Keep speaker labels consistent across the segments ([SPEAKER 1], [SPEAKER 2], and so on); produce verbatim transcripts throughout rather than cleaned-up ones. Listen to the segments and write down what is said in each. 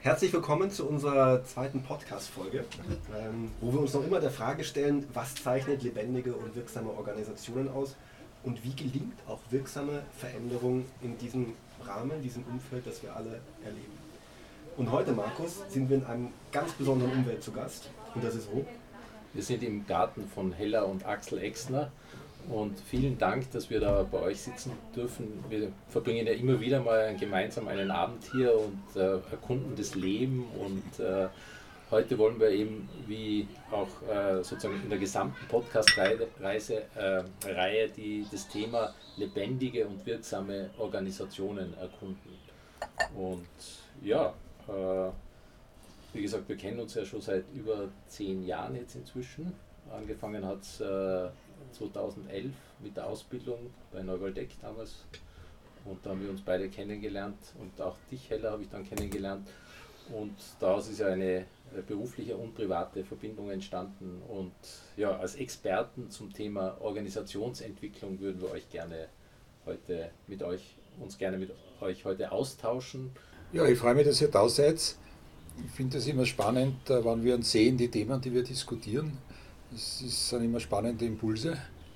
[SPEAKER 1] Herzlich willkommen zu unserer zweiten Podcast-Folge, ähm, wo wir uns noch immer der Frage stellen, was zeichnet lebendige und wirksame Organisationen aus und wie gelingt auch wirksame Veränderung in diesem Rahmen, diesem Umfeld, das wir alle erleben. Und heute, Markus, sind wir in einem ganz besonderen Umfeld zu Gast, und das ist wo?
[SPEAKER 2] Wir sind im Garten von Hella und Axel Exner und vielen Dank, dass wir da bei euch sitzen dürfen. Wir verbringen ja immer wieder mal gemeinsam einen Abend hier und äh, erkunden das Leben und äh, heute wollen wir eben, wie auch äh, sozusagen in der gesamten Podcast-Reise äh, Reihe, die, das Thema lebendige und wirksame Organisationen erkunden. Und ja, äh, wie gesagt, wir kennen uns ja schon seit über zehn Jahren jetzt inzwischen. Angefangen hat es äh, zweitausendelf mit der Ausbildung bei Neuwaldeck damals und da haben wir uns beide kennengelernt und auch dich, Hella, habe ich dann kennengelernt und daraus ist ja eine berufliche und private Verbindung entstanden und ja, als Experten zum Thema Organisationsentwicklung würden wir euch gerne heute mit euch, uns gerne mit euch heute austauschen.
[SPEAKER 3] Ja, ich freue mich, dass ihr da seid. Ich finde es immer spannend, wenn wir uns sehen, die Themen, die wir diskutieren. Es sind immer spannende Impulse.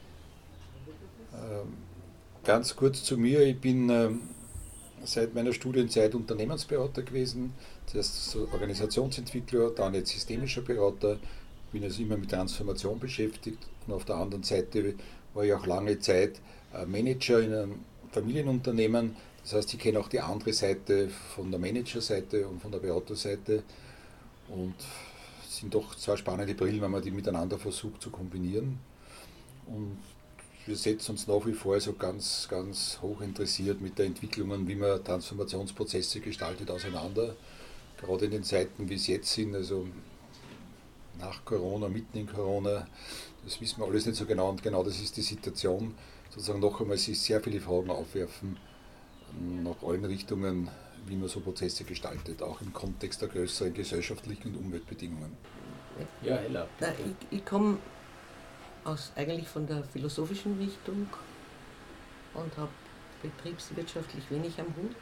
[SPEAKER 3] Ganz kurz zu mir, ich bin seit meiner Studienzeit Unternehmensberater gewesen, zuerst Organisationsentwickler, dann jetzt systemischer Berater, bin also immer mit Transformation beschäftigt und auf der anderen Seite war ich auch lange Zeit Manager in einem Familienunternehmen, das heißt, ich kenne auch die andere Seite von der Managerseite und von der Beraterseite und es sind doch zwei spannende Brillen, wenn man die miteinander versucht zu kombinieren. Und wir setzen uns nach wie vor so ganz, ganz hoch interessiert mit der Entwicklung, wie man Transformationsprozesse gestaltet, auseinander. Gerade in den Zeiten, wie es jetzt sind, also nach Corona, mitten in Corona, das wissen wir alles nicht so genau und genau das ist die Situation. Sozusagen noch einmal sich sehr viele Fragen aufwerfen nach allen Richtungen, wie man so Prozesse gestaltet, auch im Kontext der größeren gesellschaftlichen und Umweltbedingungen.
[SPEAKER 2] Ja, Hella.
[SPEAKER 4] Na, ich ich komme aus eigentlich von der philosophischen Richtung und habe betriebswirtschaftlich wenig am Hut.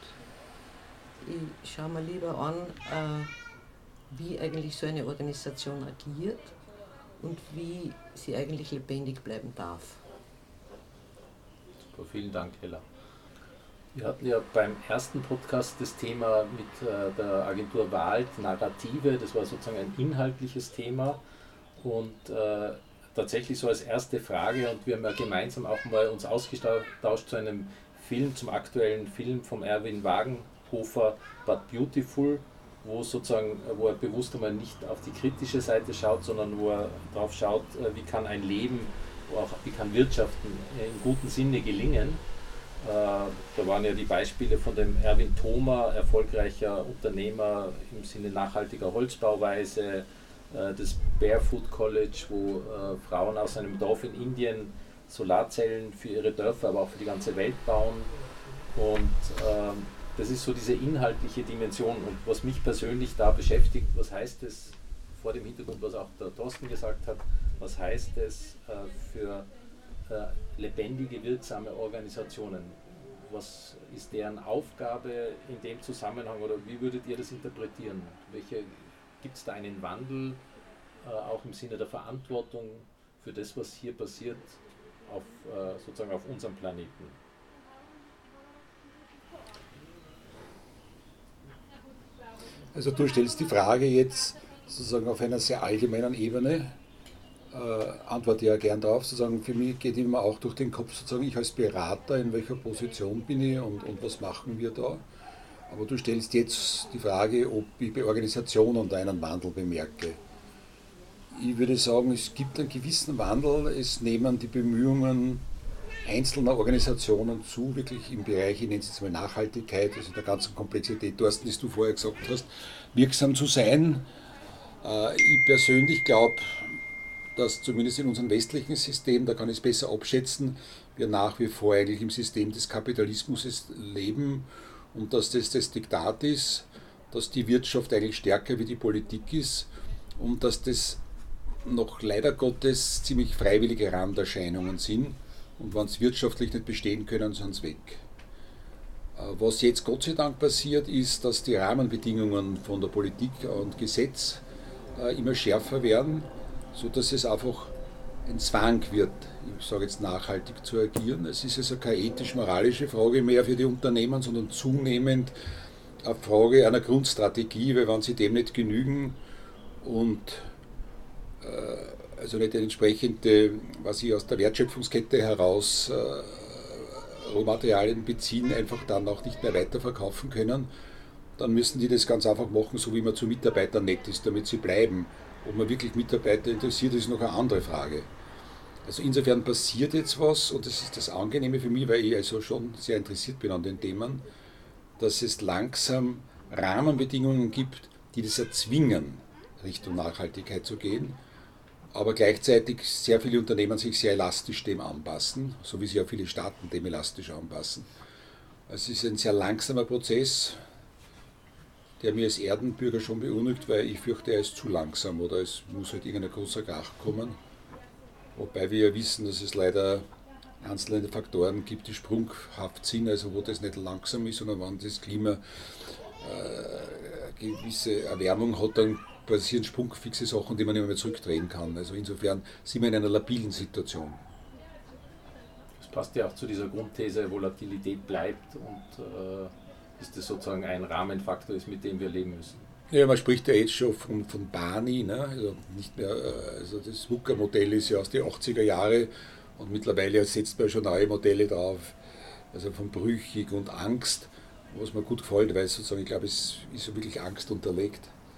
[SPEAKER 4] Ich schaue mir lieber an, äh, wie eigentlich so eine Organisation agiert und wie sie eigentlich lebendig bleiben darf.
[SPEAKER 2] Super, vielen Dank, Hella. Wir hatten ja beim ersten Podcast das Thema mit äh, der Agentur Wald, Narrative, das war sozusagen ein inhaltliches Thema und äh, tatsächlich so als erste Frage und wir haben ja gemeinsam auch mal uns ausgetauscht zu einem Film, zum aktuellen Film von Erwin Wagenhofer, But Beautiful, wo sozusagen, wo er bewusst einmal nicht auf die kritische Seite schaut, sondern wo er darauf schaut, äh, wie kann ein Leben, auch wie kann Wirtschaften im guten Sinne gelingen. Da waren ja die Beispiele von dem Erwin Thoma, erfolgreicher Unternehmer im Sinne nachhaltiger Holzbauweise, das Barefoot College, wo Frauen aus einem Dorf in Indien Solarzellen für ihre Dörfer, aber auch für die ganze Welt bauen. Und das ist so diese inhaltliche Dimension. Und was mich persönlich da beschäftigt, was heißt es vor dem Hintergrund, was auch der Thorsten gesagt hat, was heißt es für lebendige, wirksame Organisationen. Was ist deren Aufgabe in dem Zusammenhang oder wie würdet ihr das interpretieren? Welche, gibt es da einen Wandel, äh, auch im Sinne der Verantwortung für das, was hier passiert, auf, äh, sozusagen auf unserem Planeten?
[SPEAKER 3] Also du stellst die Frage jetzt sozusagen auf einer sehr allgemeinen Ebene. Äh, antworte ja gern darauf, sozusagen für mich geht immer auch durch den Kopf, sozusagen ich als Berater, in welcher Position bin ich und, und was machen wir da. Aber du stellst jetzt die Frage, ob ich bei Organisationen da einen Wandel bemerke. Ich würde sagen, es gibt einen gewissen Wandel, es nehmen die Bemühungen einzelner Organisationen zu, wirklich im Bereich, ich nenne es jetzt mal Nachhaltigkeit, also in der ganzen Komplexität, Thorsten, das du vorher gesagt hast, wirksam zu sein. Äh, ich persönlich glaube, dass zumindest in unserem westlichen System, da kann ich es besser abschätzen, wir nach wie vor eigentlich im System des Kapitalismus leben und dass das das Diktat ist, dass die Wirtschaft eigentlich stärker wie die Politik ist und dass das noch leider Gottes ziemlich freiwillige Randerscheinungen sind und wenn es wirtschaftlich nicht bestehen können, sind sie weg. Was jetzt Gott sei Dank passiert, ist, dass die Rahmenbedingungen von der Politik und Gesetz immer schärfer werden, sodass es einfach ein Zwang wird, ich sage jetzt nachhaltig zu agieren. Es ist also keine ethisch-moralische Frage mehr für die Unternehmen, sondern zunehmend eine Frage einer Grundstrategie, weil wenn sie dem nicht genügen und äh, also nicht entsprechende, was sie aus der Wertschöpfungskette heraus äh, Rohmaterialien beziehen, einfach dann auch nicht mehr weiterverkaufen können, dann müssen die das ganz einfach machen, so wie man zu Mitarbeitern nett ist, damit sie bleiben. Ob man wirklich Mitarbeiter interessiert, ist noch eine andere Frage. Also insofern passiert jetzt was, und das ist das Angenehme für mich, weil ich also schon sehr interessiert bin an den Themen, dass es langsam Rahmenbedingungen gibt, die das erzwingen, Richtung Nachhaltigkeit zu gehen, aber gleichzeitig sehr viele Unternehmen sich sehr elastisch dem anpassen, so wie sich auch viele Staaten dem elastisch anpassen. Es ist ein sehr langsamer Prozess, der mir als Erdenbürger schon beunruhigt, weil ich fürchte, er ist zu langsam oder es muss halt irgendein großer Krach kommen. Wobei wir ja wissen, dass es leider einzelne Faktoren gibt, die sprunghaft sind, also wo das nicht langsam ist, sondern wenn das Klima äh, eine gewisse Erwärmung hat, dann passieren sprungfixe Sachen, die man nicht mehr zurückdrehen kann. Also insofern sind wir in einer labilen Situation.
[SPEAKER 2] Das passt ja auch zu dieser Grundthese, Volatilität bleibt und äh dass das sozusagen ein Rahmenfaktor ist, mit dem wir leben müssen.
[SPEAKER 3] Ja, man spricht ja jetzt schon von, von Barney, ne? Also nicht mehr, also das V U C A-Modell ist ja aus den achtziger Jahren und mittlerweile setzt man schon neue Modelle drauf, also von brüchig und Angst, was mir gut gefällt, weil sozusagen, ich glaube, es ist so wirklich Angst unterlegt.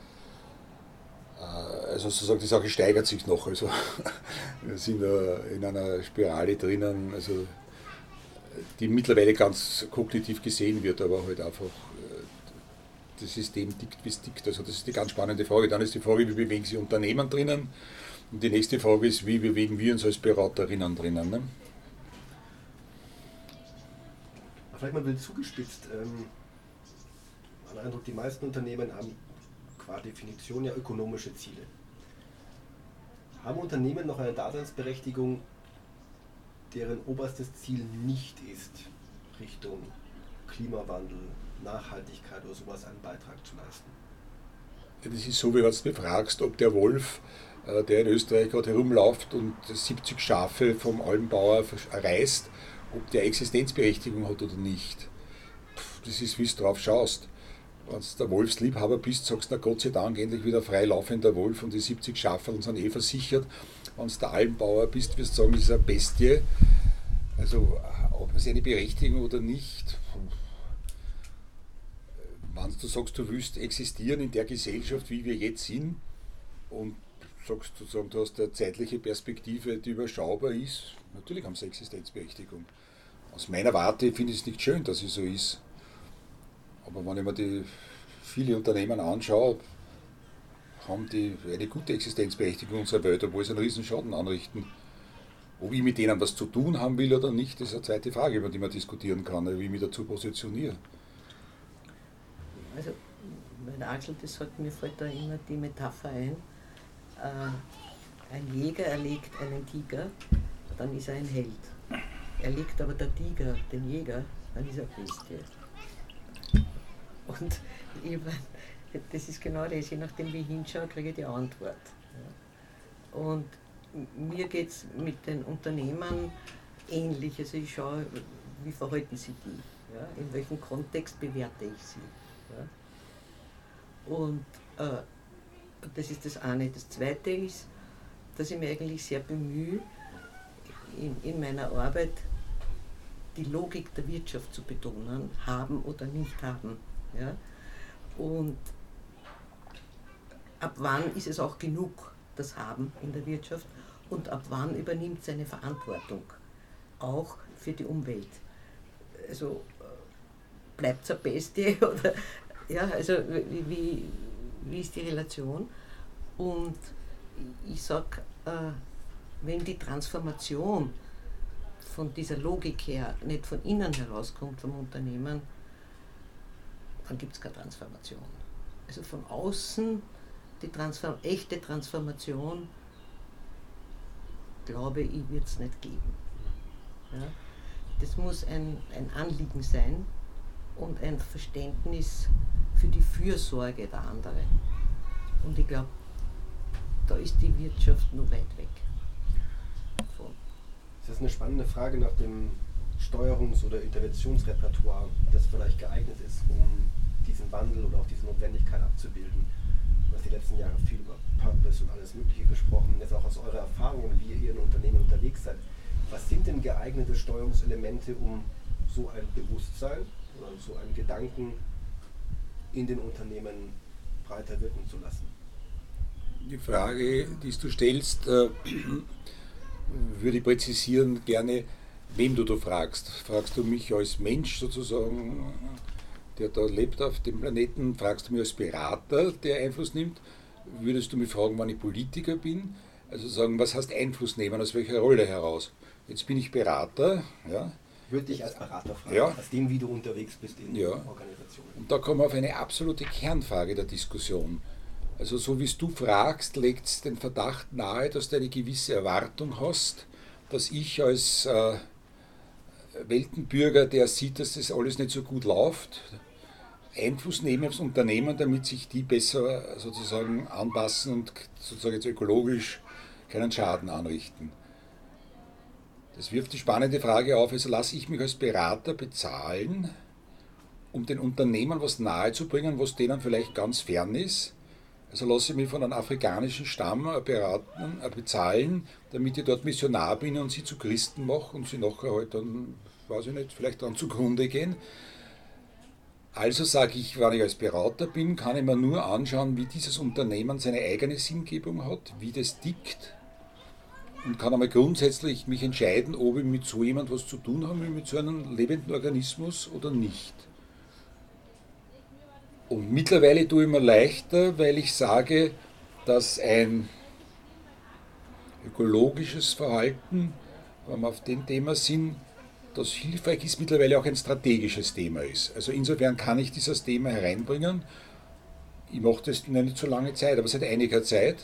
[SPEAKER 3] Also sozusagen die Sache steigert sich noch, also wir sind da in einer Spirale drinnen, also die mittlerweile ganz kognitiv gesehen wird, aber halt einfach das System tickt, wie es tickt. Also das ist die ganz spannende Frage. Dann ist die Frage, wie bewegen sich Unternehmen drinnen? Und die nächste Frage ist, wie bewegen wir uns als Beraterinnen drinnen? Ne?
[SPEAKER 1] Vielleicht mal will zugespitzt. Ähm, mein Eindruck, die meisten Unternehmen haben qua Definition ja ökonomische Ziele. Haben Unternehmen noch eine Daseinsberechtigung, deren oberstes Ziel nicht ist, Richtung Klimawandel, Nachhaltigkeit oder sowas einen Beitrag zu leisten?
[SPEAKER 3] Ja, das ist so, wie wenn du mich fragst, ob der Wolf, der in Österreich gerade herumläuft und siebzig Schafe vom Almbauer reißt, ob der Existenzberechtigung hat oder nicht. Das ist, wie du drauf schaust. Wenn du der Wolfsliebhaber bist, sagst du, na Gott sei Dank, endlich wieder frei laufender Wolf und die siebzig Schafe sind eh versichert. Wenn du der Almbauer bist, wirst du sagen, das ist eine Bestie. Also, ob es eine Berechtigung oder nicht, wenn du sagst, du willst existieren in der Gesellschaft, wie wir jetzt sind, und sagst sozusagen, du hast eine zeitliche Perspektive, die überschaubar ist, natürlich haben sie Existenzberechtigung. Aus meiner Warte finde ich es nicht schön, dass es so ist. Aber wenn ich mir die viele Unternehmen anschaue, haben die eine gute Existenzberechtigung in unserer Welt, obwohl sie einen riesen Schaden anrichten. Ob ich mit denen was zu tun haben will oder nicht, ist eine zweite Frage, über die man diskutieren kann, wie ich mich dazu positioniere.
[SPEAKER 4] Also, bei der Axel, das hat, mir fällt da immer die Metapher ein, äh, ein Jäger erlegt einen Tiger, dann ist er ein Held. Erlegt aber der Tiger den Jäger, dann ist er Bestie. Und ich mein, das ist genau das, je nachdem wie ich hinschaue, kriege ich die Antwort. Ja. Und mir geht es mit den Unternehmen ähnlich, also ich schaue, wie verhalten sie die, ja? In welchem Kontext bewerte ich sie. Ja? Und äh, das ist das eine. Das zweite ist, dass ich mich eigentlich sehr bemühe, in, in meiner Arbeit die Logik der Wirtschaft zu betonen, haben oder nicht haben. Ja? Und ab wann ist es auch genug, das Haben in der Wirtschaft, und ab wann übernimmt es eine Verantwortung, auch für die Umwelt. Also bleibt es eine Bestie oder ja, also wie, wie, wie ist die Relation? Und ich sage, äh, wenn die Transformation von dieser Logik her nicht von innen herauskommt vom Unternehmen, dann gibt es keine Transformation. Also von außen die Transform echte Transformation, glaube ich, wird es nicht geben. Ja? Das muss ein, ein Anliegen sein und ein Verständnis für die Fürsorge der anderen. Und ich glaube, da ist die Wirtschaft nur weit weg von.
[SPEAKER 1] Das ist eine spannende Frage nach dem Steuerungs- oder Interventionsrepertoire, das vielleicht geeignet ist, um diesen Wandel oder auch diese Notwendigkeit abzubilden. Du hast die letzten Jahre viel über Purpose und alles Mögliche gesprochen, jetzt auch aus eurer Erfahrung, wie ihr in Unternehmen unterwegs seid. Was sind denn geeignete Steuerungselemente, um so ein Bewusstsein oder so einen Gedanken in den Unternehmen breiter wirken zu lassen?
[SPEAKER 3] Die Frage, die du stellst, äh, würde ich präzisieren gerne, wem du da fragst. Fragst du mich als Mensch sozusagen, der da lebt auf dem Planeten? Fragst du mich als Berater, der Einfluss nimmt? Würdest du mich fragen, wann ich Politiker bin? Also sagen, was heißt Einfluss nehmen, aus welcher Rolle heraus? Jetzt bin ich Berater. Ja.
[SPEAKER 1] Würde ich als Berater fragen,
[SPEAKER 3] ja.
[SPEAKER 1] Aus dem, wie du unterwegs bist in
[SPEAKER 3] ja.
[SPEAKER 1] Organisationen.
[SPEAKER 3] Und da kommen wir auf eine absolute Kernfrage der Diskussion. Also so wie es du fragst, legt es den Verdacht nahe, dass du eine gewisse Erwartung hast, dass ich als äh, Weltenbürger, der sieht, dass das alles nicht so gut läuft, Einfluss nehme aufs Unternehmen, damit sich die besser sozusagen anpassen und sozusagen jetzt ökologisch keinen Schaden anrichten. Das wirft die spannende Frage auf, also lasse ich mich als Berater bezahlen, um den Unternehmen was nahezubringen, was denen vielleicht ganz fern ist. Also lasse ich mich von einem afrikanischen Stamm beraten, bezahlen, damit ich dort Missionar bin und sie zu Christen mache und sie nachher halt dann, weiß ich nicht, vielleicht dann zugrunde gehen. Also sage ich, wenn ich als Berater bin, kann ich mir nur anschauen, wie dieses Unternehmen seine eigene Sinngebung hat, wie das tickt und kann einmal grundsätzlich mich entscheiden, ob ich mit so jemand was zu tun habe, mit so einem lebenden Organismus oder nicht. Und mittlerweile tue ich mir leichter, weil ich sage, dass ein ökologisches Verhalten, wenn wir auf dem Thema sind, das hilfreich ist, mittlerweile auch ein strategisches Thema ist. Also insofern kann ich dieses Thema hereinbringen. Ich mache das nicht so lange Zeit, aber seit einiger Zeit.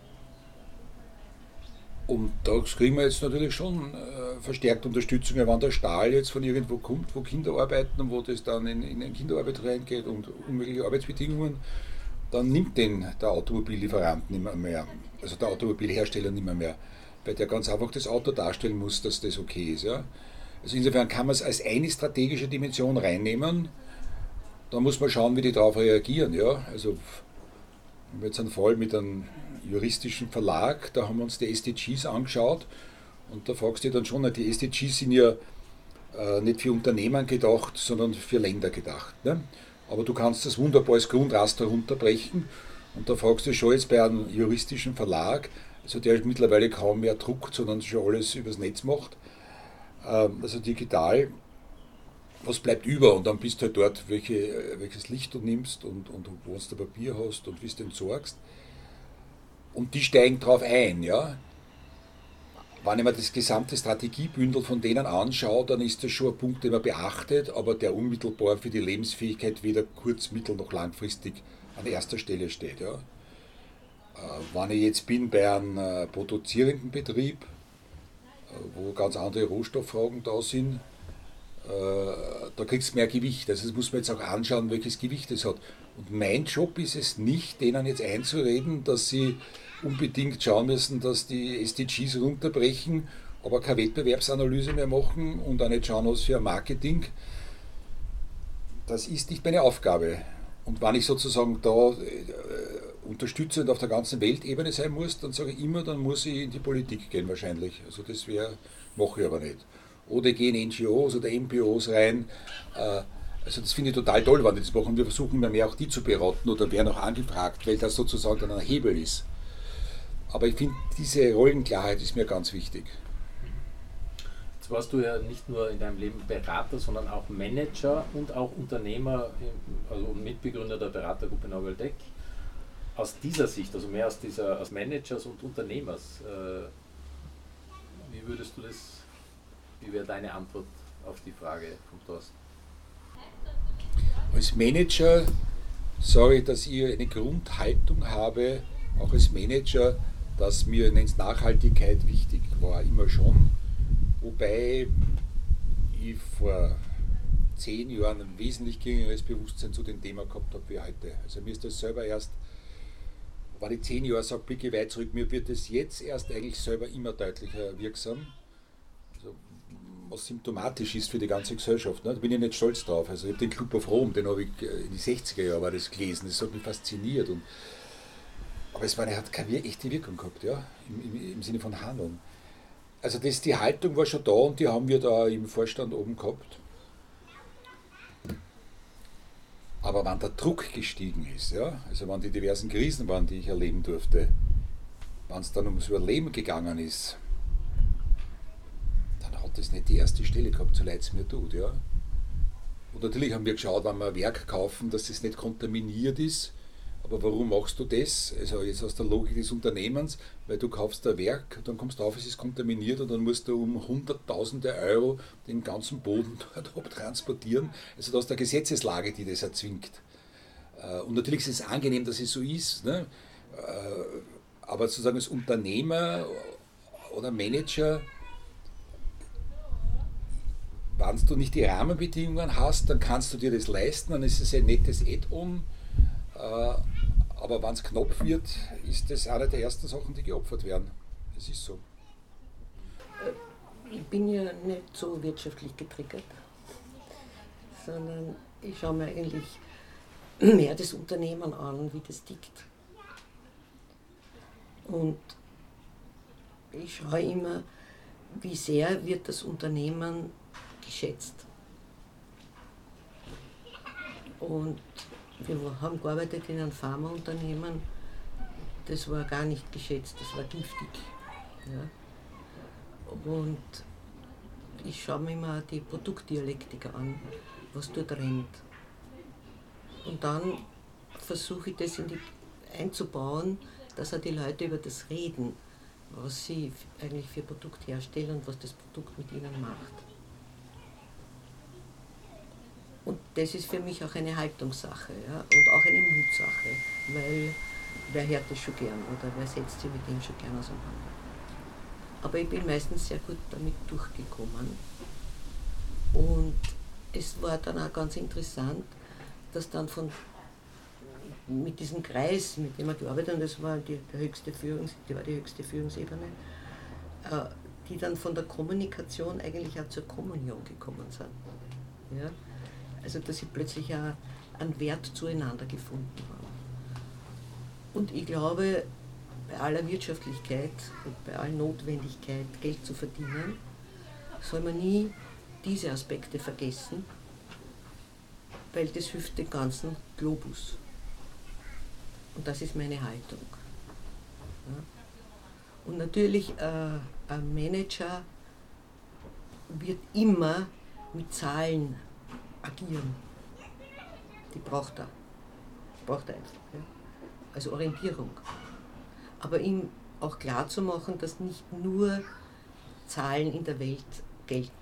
[SPEAKER 3] Und da kriegen wir jetzt natürlich schon äh, verstärkt Unterstützung, wenn der Stahl jetzt von irgendwo kommt, wo Kinder arbeiten und wo das dann in, in Kinderarbeit reingeht und unmögliche Arbeitsbedingungen, dann nimmt den der Automobilieferant nicht mehr, mehr, also der Automobilhersteller nicht mehr, mehr, weil der ganz einfach das Auto darstellen muss, dass das okay ist. Ja? Also insofern kann man es als eine strategische Dimension reinnehmen, da muss man schauen, wie die darauf reagieren. Ja? Also wir haben jetzt einen Fall mit einem juristischen Verlag, da haben wir uns die S D Gs angeschaut und da fragst du dich dann schon, die S D Gs sind ja äh, nicht für Unternehmen gedacht, sondern für Länder gedacht. Ne? Aber du kannst das wunderbar als Grundraster runterbrechen und da fragst du schon jetzt bei einem juristischen Verlag, also der mittlerweile kaum mehr druckt, sondern schon alles übers Netz macht, äh, also digital, was bleibt über und dann bist du halt dort, welche, welches Licht du nimmst und, und wo du Papier hast und wie du entsorgst. Und die steigen drauf ein, ja. Wenn ich mir das gesamte Strategiebündel von denen anschaue, dann ist das schon ein Punkt, den man beachtet, aber der unmittelbar für die Lebensfähigkeit weder kurz-, mittel- noch langfristig an erster Stelle steht. Ja. Wenn ich jetzt bin bei einem äh, produzierenden Betrieb, äh, wo ganz andere Rohstofffragen da sind, äh, da kriegst du mehr Gewicht. Also das muss man jetzt auch anschauen, welches Gewicht es hat. Und mein Job ist es nicht, denen jetzt einzureden, dass sie unbedingt schauen müssen, dass die S D Gs runterbrechen, aber keine Wettbewerbsanalyse mehr machen und auch nicht schauen, was für ein Marketing. Das ist nicht meine Aufgabe. Und wenn ich sozusagen da äh, unterstützend auf der ganzen Weltebene sein muss, dann sage ich immer, dann muss ich in die Politik gehen wahrscheinlich. Also das wäre, mache ich aber nicht. Oder ich gehe in N G Os oder M P Os rein. Äh, Also das finde ich total toll, wenn die das machen. Wir versuchen immer mehr auch die zu beraten oder werden auch angefragt, weil das sozusagen dann ein Hebel ist. Aber ich finde, diese Rollenklarheit ist mir ganz wichtig.
[SPEAKER 2] Jetzt warst du ja nicht nur in deinem Leben Berater, sondern auch Manager und auch Unternehmer, also Mitbegründer der Beratergruppe Noveltec. Aus dieser Sicht, also mehr aus dieser aus Managers und Unternehmers, äh, wie würdest du das, wie wäre deine Antwort auf die Frage von Thorsten?
[SPEAKER 3] Als Manager sage ich, dass ich eine Grundhaltung habe, auch als Manager, dass mir Nachhaltigkeit wichtig war, immer schon. Wobei ich vor zehn Jahren ein wesentlich geringeres Bewusstsein zu dem Thema gehabt habe wie heute. Also mir ist das selber erst, wenn ich zehn Jahre sage, blicke weit zurück, mir wird das jetzt erst eigentlich selber immer deutlicher wirksam. Also, was symptomatisch ist für die ganze Gesellschaft. Ne? Da bin ich nicht stolz drauf. Also ich habe den Club of Rome, den habe ich in die sechziger Jahre war das gelesen, das hat mich fasziniert. Und, aber es war, er hat keine echte Wirkung gehabt, ja? Im, im, im Sinne von Handlung. Also das, die Haltung war schon da und die haben wir da im Vorstand oben gehabt. Aber wenn der Druck gestiegen ist, ja, also wenn die diversen Krisen waren, die ich erleben durfte, wenn es dann ums Überleben gegangen ist, dann hat das nicht die erste Stelle gehabt, so leid es mir tut. Ja. Und natürlich haben wir geschaut, wenn wir ein Werk kaufen, dass es nicht kontaminiert ist. Aber warum machst du das? Also jetzt aus der Logik des Unternehmens, weil du kaufst ein Werk, dann kommst du auf, es ist kontaminiert und dann musst du um hunderttausende Euro den ganzen Boden dort abtransportieren. Also da ist eine Gesetzeslage, die das erzwingt. Und natürlich ist es angenehm, dass es so ist, ne? Aber sozusagen als Unternehmer oder Manager, wenn du nicht die Rahmenbedingungen hast, dann kannst du dir das leisten, dann ist es ein nettes Add-on. Aber wenn es knapp wird, ist das eine der ersten Sachen, die geopfert werden. Das ist so.
[SPEAKER 4] Ich bin ja nicht so wirtschaftlich getriggert, sondern ich schaue mir eigentlich mehr das Unternehmen an, wie das tickt. Und ich schaue immer, wie sehr wird das Unternehmen geschätzt. Und wir haben gearbeitet in einem Pharmaunternehmen, das war gar nicht geschätzt, das war giftig. Ja. Und ich schaue mir immer die Produktdialektik an, was dort rennt. Und dann versuche ich das in die, einzubauen, dass auch die Leute über das reden, was sie eigentlich für Produkt herstellen und was das Produkt mit ihnen macht. Und das ist für mich auch eine Haltungssache, ja, und auch eine Mutsache, weil wer hört das schon gern oder wer setzt sich mit dem schon gern auseinander. Aber ich bin meistens sehr gut damit durchgekommen und es war dann auch ganz interessant, dass dann von mit diesem Kreis, mit dem wir gearbeitet haben, das war die, der höchste Führungs, die war die höchste Führungsebene, äh, die dann von der Kommunikation eigentlich auch zur Kommunion gekommen sind. Ja? Also dass sie plötzlich auch einen Wert zueinander gefunden haben. Und ich glaube, bei aller Wirtschaftlichkeit und bei aller Notwendigkeit, Geld zu verdienen, soll man nie diese Aspekte vergessen, weil das hilft dem ganzen Globus. Und das ist meine Haltung. Ja. Und natürlich, äh, ein Manager wird immer mit Zahlen agieren. Die braucht er. Die braucht er einfach. Ja. Also Orientierung. Aber ihm auch klar zu machen, dass nicht nur Zahlen in der Welt gelten.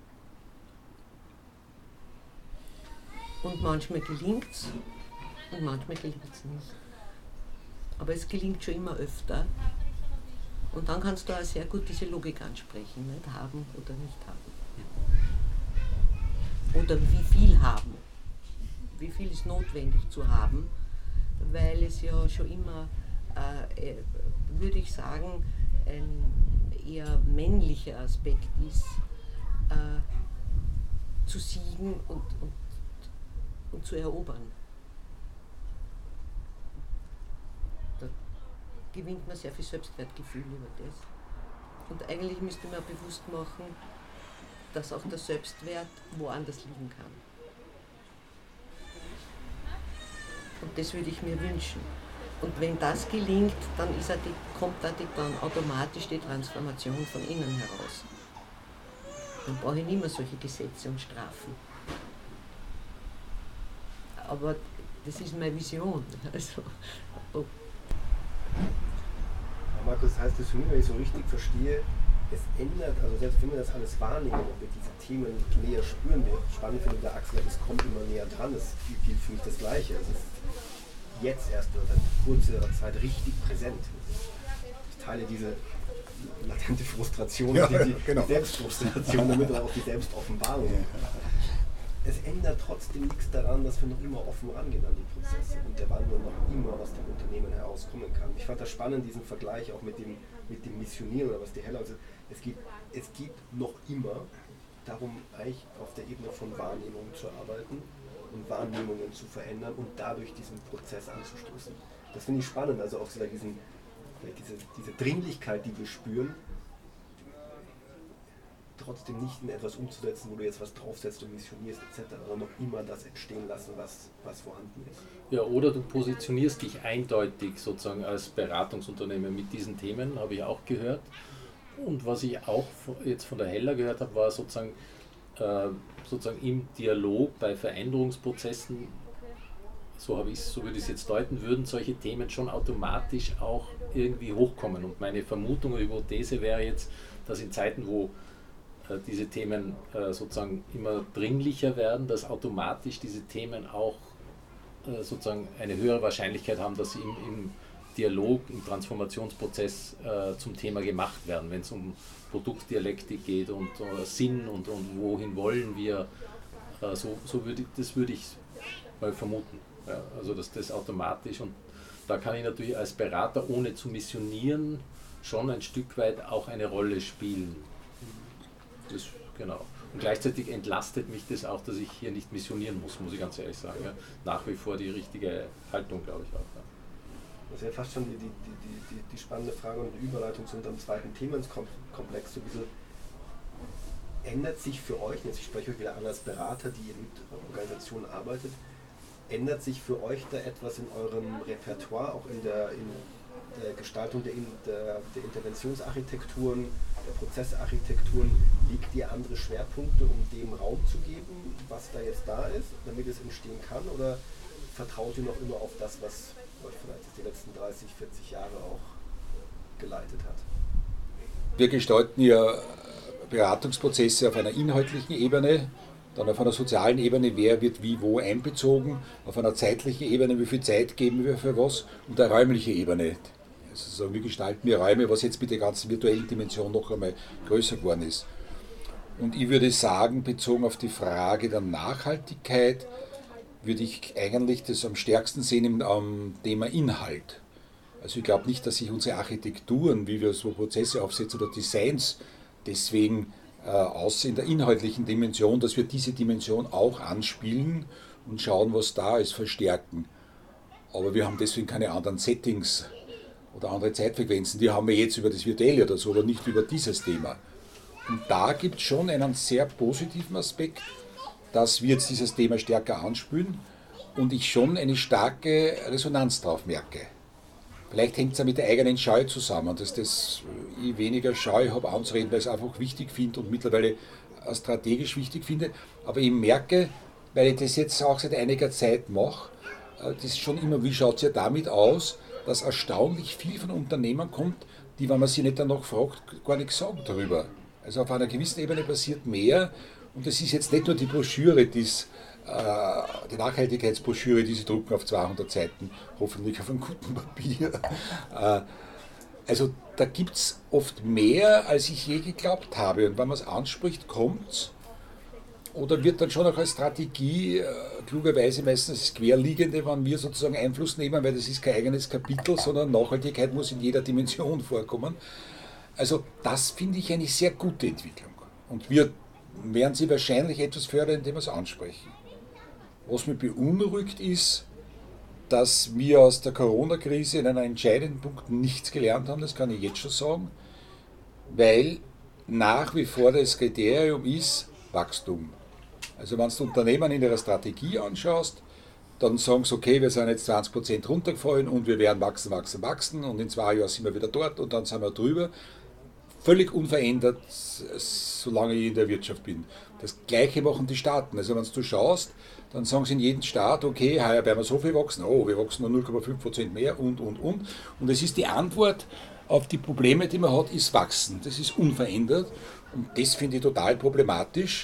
[SPEAKER 4] Und manchmal gelingt es und manchmal gelingt es nicht. Aber es gelingt schon immer öfter. Und dann kannst du auch sehr gut diese Logik ansprechen, nicht? Haben oder nicht haben. Oder wie viel haben. Wie viel ist notwendig zu haben, weil es ja schon immer, äh, würde ich sagen, ein eher männlicher Aspekt ist, äh, zu siegen und, und, und zu erobern. Da gewinnt man sehr viel Selbstwertgefühl über das. Und eigentlich müsste man bewusst machen, dass auch der Selbstwert woanders liegen kann. Und das würde ich mir wünschen. Und wenn das gelingt, dann ist die, kommt da die, dann automatisch die Transformation von innen heraus. Dann brauche ich nicht mehr solche Gesetze und Strafen. Aber das ist meine Vision. Also, oh.
[SPEAKER 1] Markus, das heißt das für mich, wenn ich so richtig verstehe, es ändert, also selbst wenn wir das alles wahrnehmen und wir diese Themen näher spüren, wir spannend finden der Axel, das kommt immer näher dran, das gilt für mich das Gleiche. Es ist jetzt erst oder seit kurzer Zeit richtig präsent. Ich teile diese latente Frustration,
[SPEAKER 3] ja,
[SPEAKER 1] die, die
[SPEAKER 3] genau.
[SPEAKER 1] Selbstfrustration, damit auch die Selbstoffenbarung. es ändert trotzdem nichts daran, dass wir noch immer offen rangehen an die Prozesse und der Wandel noch immer aus dem Unternehmen herauskommen kann. Ich fand das spannend, diesen Vergleich auch mit dem, mit dem Missionieren oder was die Hella, also es geht, es geht noch immer darum, eigentlich auf der Ebene von Wahrnehmungen zu arbeiten und Wahrnehmungen zu verändern und dadurch diesen Prozess anzustoßen. Das finde ich spannend, also auch so diesen, diese, diese Dringlichkeit, die wir spüren, trotzdem nicht in etwas umzusetzen, wo du jetzt was draufsetzt und missionierst et cetera, aber noch immer das entstehen lassen, was, was vorhanden ist.
[SPEAKER 2] Ja, oder du positionierst dich eindeutig sozusagen als Beratungsunternehmen mit diesen Themen, habe ich auch gehört. Und was ich auch jetzt von der Hella gehört habe, war sozusagen, äh, sozusagen im Dialog bei Veränderungsprozessen, so, habe ich, so würde ich es jetzt deuten, würden solche Themen schon automatisch auch irgendwie hochkommen. Und meine Vermutung oder Hypothese wäre jetzt, dass in Zeiten, wo äh, diese Themen äh, sozusagen immer dringlicher werden, dass automatisch diese Themen auch äh, sozusagen eine höhere Wahrscheinlichkeit haben, dass sie im, im Dialog, im Transformationsprozess äh, zum Thema gemacht werden, wenn es um Produktdialektik geht und uh, Sinn und, und wohin wollen wir, äh, so, so würde ich, das würde ich mal vermuten. Ja, also dass das automatisch, und da kann ich natürlich als Berater, ohne zu missionieren, schon ein Stück weit auch eine Rolle spielen. Das, genau. Und gleichzeitig entlastet mich das auch, dass ich hier nicht missionieren muss, muss ich ganz ehrlich sagen. Ja. Nach wie vor die richtige Haltung, glaube ich auch. Ja.
[SPEAKER 1] Das wäre fast schon die, die, die, die, die spannende Frage und die Überleitung zu unserem zweiten Themenkomplex. So diese, ändert sich für euch, jetzt ich spreche euch wieder an als Berater, die mit Organisationen arbeitet, ändert sich für euch da etwas in eurem Repertoire, auch in der, in der Gestaltung der, der, der Interventionsarchitekturen, der Prozessarchitekturen? Legt ihr andere Schwerpunkte, um dem Raum zu geben, was da jetzt da ist, damit es entstehen kann? Oder vertraut ihr noch immer auf das, was euch vielleicht die letzten dreißig, vierzig Jahre auch geleitet hat?
[SPEAKER 3] Wir gestalten ja Beratungsprozesse auf einer inhaltlichen Ebene, dann auf einer sozialen Ebene, wer wird wie wo einbezogen, auf einer zeitlichen Ebene, wie viel Zeit geben wir für was, und eine räumliche Ebene. Also wie gestalten wir Räume, was jetzt mit der ganzen virtuellen Dimension noch einmal größer geworden ist. Und ich würde sagen, bezogen auf die Frage der Nachhaltigkeit, würde ich eigentlich das am stärksten sehen am Thema Inhalt. Also ich glaube nicht, dass sich unsere Architekturen, wie wir so Prozesse aufsetzen oder Designs, deswegen äh, aussehen in der inhaltlichen Dimension, dass wir diese Dimension auch anspielen und schauen, was da ist, verstärken. Aber wir haben deswegen keine anderen Settings oder andere Zeitfrequenzen. Die haben wir jetzt über das Virtuelle oder so, aber nicht über dieses Thema. Und da gibt es schon einen sehr positiven Aspekt, dass wir jetzt dieses Thema stärker anspülen und ich schon eine starke Resonanz drauf merke. Vielleicht hängt es ja mit der eigenen Scheu zusammen, dass das ich weniger Scheu habe anzureden, weil ich es einfach wichtig finde und mittlerweile strategisch wichtig finde. Aber ich merke, weil ich das jetzt auch seit einiger Zeit mache, das ist schon immer, wie schaut es ja damit aus, dass erstaunlich viel von Unternehmern kommt, die, wenn man sie nicht danach fragt, gar nichts sagen darüber. Also auf einer gewissen Ebene passiert mehr. Und das ist jetzt nicht nur die Broschüre, die's, äh, die Nachhaltigkeitsbroschüre, die sie drucken auf zweihundert Seiten, hoffentlich auf einem guten Papier. Äh, also da gibt es oft mehr, als ich je geglaubt habe. Und wenn man es anspricht, kommt es. Oder wird dann schon auch als Strategie, äh, klugerweise meistens das Querliegende, wenn wir sozusagen Einfluss nehmen, weil das ist kein eigenes Kapitel, sondern Nachhaltigkeit muss in jeder Dimension vorkommen. Also das finde ich eine sehr gute Entwicklung. Und wir werden sie wahrscheinlich etwas fördern, indem wir es ansprechen. Was mich beunruhigt ist, dass wir aus der Corona-Krise in einem entscheidenden Punkt nichts gelernt haben, das kann ich jetzt schon sagen, weil nach wie vor das Kriterium ist Wachstum. Also wenn du Unternehmen in ihrer Strategie anschaust, dann sagen sie, okay, wir sind jetzt zwanzig Prozent runtergefallen und wir werden wachsen, wachsen, wachsen und in zwei Jahren sind wir wieder dort und dann sind wir drüber. Völlig unverändert, solange ich in der Wirtschaft bin. Das Gleiche machen die Staaten. Also wenn du schaust, dann sagen sie in jedem Staat, okay, heuer werden wir so viel wachsen, oh, wir wachsen nur null Komma fünf Prozent mehr und, und, und. Und es ist die Antwort auf die Probleme, die man hat, ist Wachsen. Das ist unverändert und das finde ich total problematisch.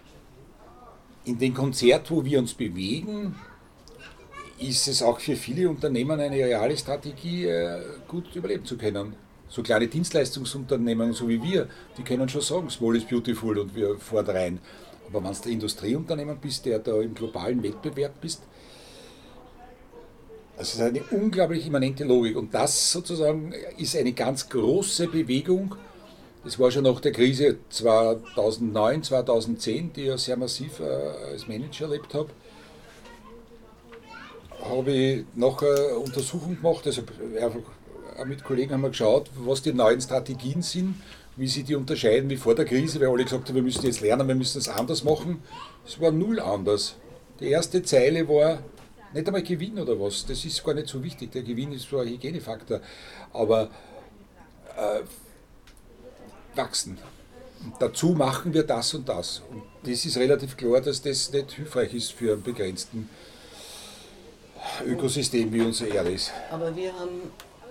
[SPEAKER 3] In dem Konzert, wo wir uns bewegen, ist es auch für viele Unternehmen eine reale Strategie, gut überleben zu können. So kleine Dienstleistungsunternehmen, so wie wir, die können schon sagen, small is beautiful und wir fahren rein. Aber wenn du ein Industrieunternehmen bist, der da im globalen Wettbewerb bist, das ist eine unglaublich immanente Logik. Und das sozusagen ist eine ganz große Bewegung. Das war schon nach der Krise zweitausendneun, zweitausendzehn, die ich ja sehr massiv äh, als Manager erlebt habe. Habe ich nachher eine Untersuchung gemacht, also einfach mit Kollegen haben wir geschaut, was die neuen Strategien sind, wie sie die unterscheiden wie vor der Krise, weil alle gesagt haben, wir müssen jetzt lernen, wir müssen es anders machen. Es war null anders. Die erste Zeile war nicht einmal Gewinn oder was, das ist gar nicht so wichtig. Der Gewinn ist so ein Hygienefaktor, aber äh, wachsen. Und dazu machen wir das und das. Und das ist relativ klar, dass das nicht hilfreich ist für einen begrenzten Ökosystem wie unsere Erde ist.
[SPEAKER 4] Aber wir haben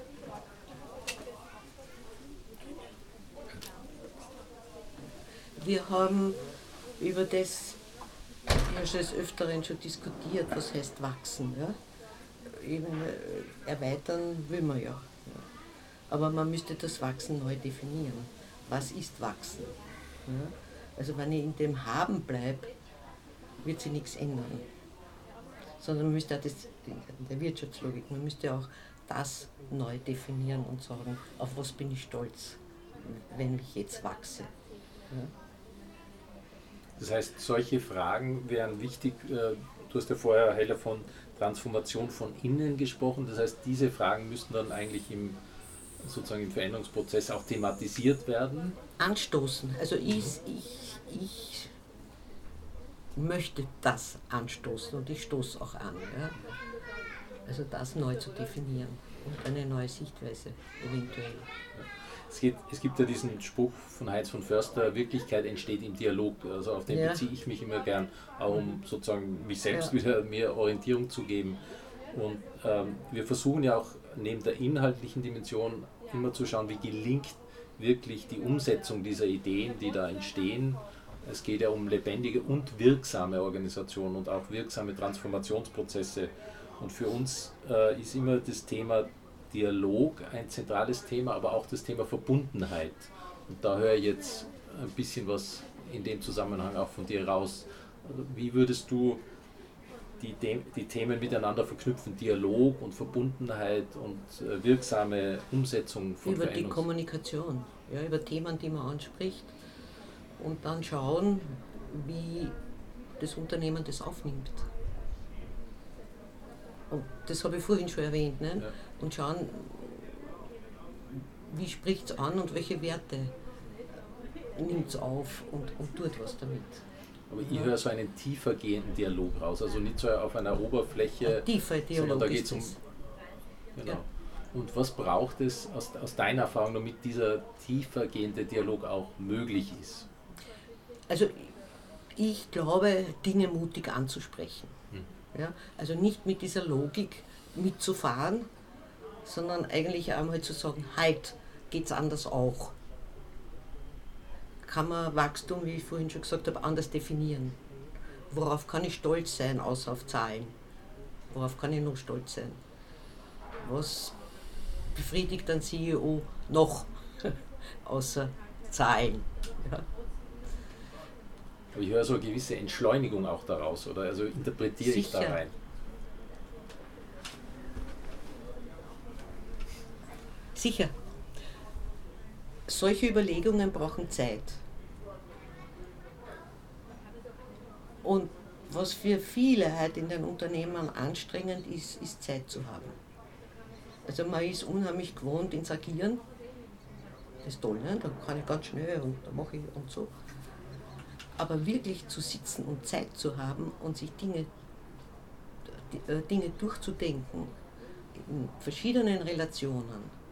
[SPEAKER 4] wir haben über das ja schon des Öfteren schon diskutiert, was heißt wachsen. Ja? Eben, äh, erweitern will man ja. ja. Aber man müsste das Wachsen neu definieren. Was ist Wachsen? Ja? Also wenn ich in dem Haben bleibe, wird sich nichts ändern. Sondern man müsste auch das, in der Wirtschaftslogik, man müsste auch das neu definieren und sagen, auf was bin ich stolz, wenn ich jetzt wachse. Ja?
[SPEAKER 2] Das heißt, solche Fragen wären wichtig. Du hast ja vorher, Hella, von Transformation von innen gesprochen. Das heißt, diese Fragen müssten dann eigentlich im, sozusagen im Veränderungsprozess auch thematisiert werden.
[SPEAKER 4] Anstoßen. Also ich, ich, ich möchte das anstoßen und ich stoße auch an. Ja? Also das neu zu definieren und eine neue Sichtweise eventuell.
[SPEAKER 2] Es, geht, es gibt ja diesen Spruch von Heinz von Förster, Wirklichkeit entsteht im Dialog. Also auf den ja. beziehe ich mich immer gern, auch um sozusagen mich selbst ja. wieder mehr Orientierung zu geben. Und ähm, wir versuchen ja auch neben der inhaltlichen Dimension immer zu schauen, wie gelingt wirklich die Umsetzung dieser Ideen, die da entstehen. Es geht ja um lebendige und wirksame Organisationen und auch wirksame Transformationsprozesse. Und für uns äh, ist immer das Thema Dialog ein zentrales Thema, aber auch das Thema Verbundenheit. Und da höre ich jetzt ein bisschen was in dem Zusammenhang auch von dir raus. Wie würdest du die, die Themen miteinander verknüpfen? Dialog und Verbundenheit und äh, wirksame Umsetzung von
[SPEAKER 4] Über die Kommunikation, ja, über Themen, die man anspricht und dann schauen, wie das Unternehmen das aufnimmt. Und das habe ich vorhin schon erwähnt. Ne? Ja. Und schauen, wie spricht es an und welche Werte nimmt es auf und, und tut was damit.
[SPEAKER 2] Aber ich höre so einen tiefer gehenden Dialog raus, also nicht so auf einer Oberfläche,
[SPEAKER 4] ein tiefer Dialog,
[SPEAKER 2] sondern da geht es um... Genau. Ja. Und was braucht es aus, aus deiner Erfahrung, damit dieser tiefer gehende Dialog auch möglich ist?
[SPEAKER 4] Also ich glaube, Dinge mutig anzusprechen. Hm. Ja? Also nicht mit dieser Logik mitzufahren, sondern eigentlich einmal zu sagen, halt, geht es anders auch. Kann man Wachstum, wie ich vorhin schon gesagt habe, anders definieren. Worauf kann ich stolz sein, außer auf Zahlen? Worauf kann ich noch stolz sein? Was befriedigt ein C E O noch, außer Zahlen? Ja.
[SPEAKER 2] Aber ich höre so eine gewisse Entschleunigung auch daraus, oder? Also interpretiere ich da rein.
[SPEAKER 4] Sicher. Solche Überlegungen brauchen Zeit. Und was für viele halt in den Unternehmen anstrengend ist, ist Zeit zu haben. Also man ist unheimlich gewohnt ins Agieren. Das ist toll, ne? Da kann ich ganz schnell und da mache ich und so. Aber wirklich zu sitzen und Zeit zu haben und sich Dinge, äh, Dinge durchzudenken in verschiedenen Relationen,